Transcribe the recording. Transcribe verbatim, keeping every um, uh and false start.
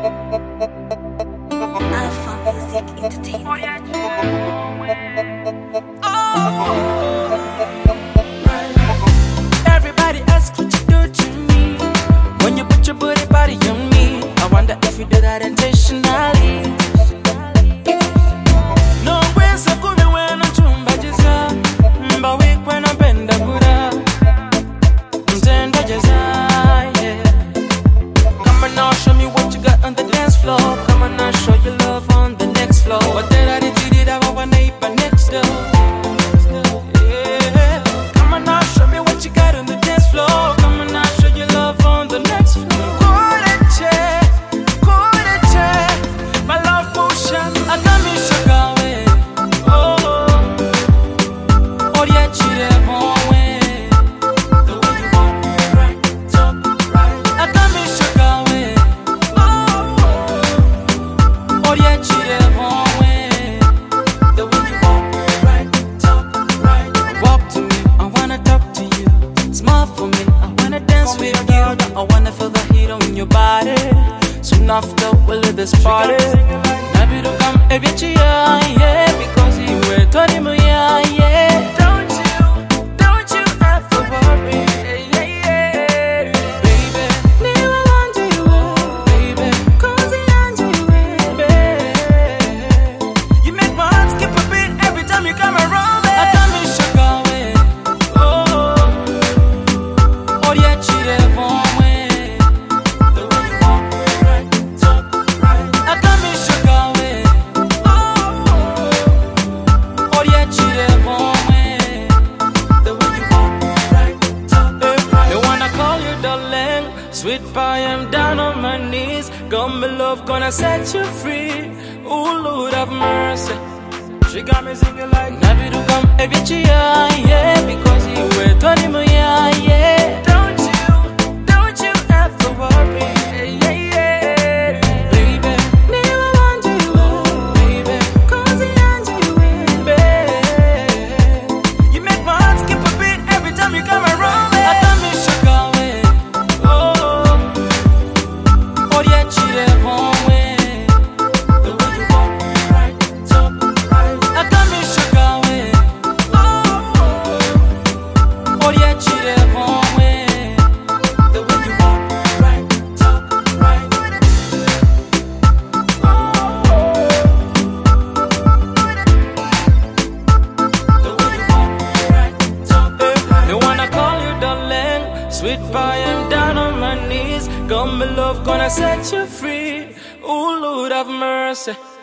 Alpha Music Entertainment. Everybody asks what you do to me when you put your booty body on me. I wonder if you do that intentionally. No way so kumi when I'm chumba jiza, mba week when I'm benda gura, mtenda jiza, yeah. Come on now, show me what you got on the dance floor. Come on now, show your love on the next floor. What did I do to you that I want to eat by next door? I wanna feel the heat on your body. Soon after we'll leave this party. Nabi do come every chia, yeah, because you were twenty million, yeah. Don't you, don't you ever worry, yeah, yeah, baby. Never want you, baby, 'cause I want you, baby. You make my heart skip a beat every time you come around, baby. I can't miss your going, oh, oh, yeah, cheated. Sweet pie, I'm down on my knees. Got me love, gonna set you free. Ooh, Lord have mercy. She got me singing like Nabi do come every chia, yeah, because you were twenty million, yeah. Don't you, don't you ever worry, yeah, yeah, baby. Never want you, baby, 'cause I want you, baby. You make my heart skip a beat every time you come around, baby. I can't miss you going. Sweet pie, I'm down on my knees. Got me love, gonna set you free. Ooh, Lord have mercy.